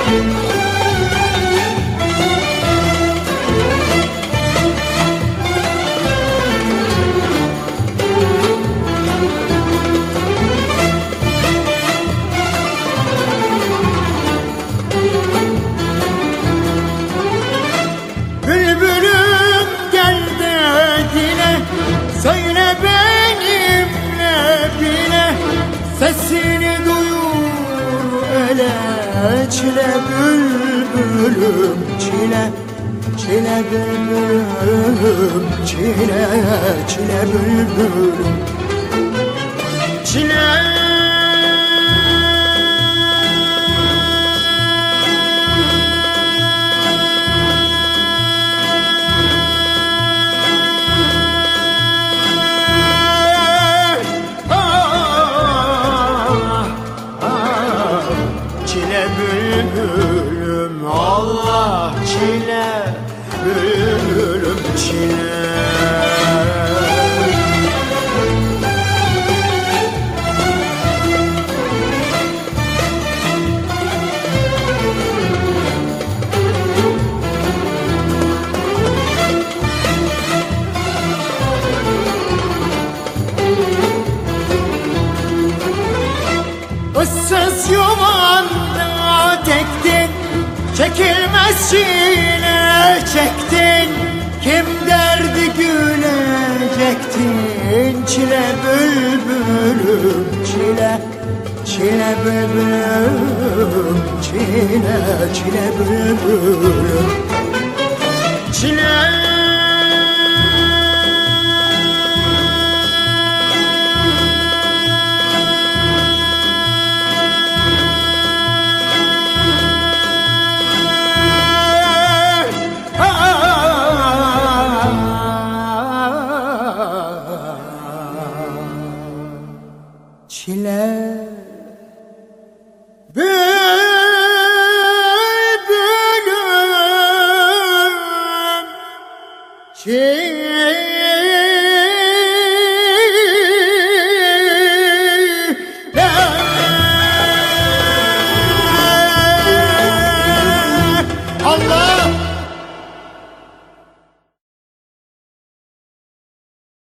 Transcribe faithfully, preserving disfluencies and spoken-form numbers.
Söyle benimle bile, sesini duyur ele. Çile bülbülüm çile, çile bülbülüm çile, çile bülbülüm çile. Çile bülbülüm Allah, çile bülbülüm çile. Issız yuvanda tektin, çekilmez çile çektin. Kim derdi gülecektin? Çile bülbülüm çile, çile bülbülüm çile, çile bülbülüm çile. Çile bülbülüm çile.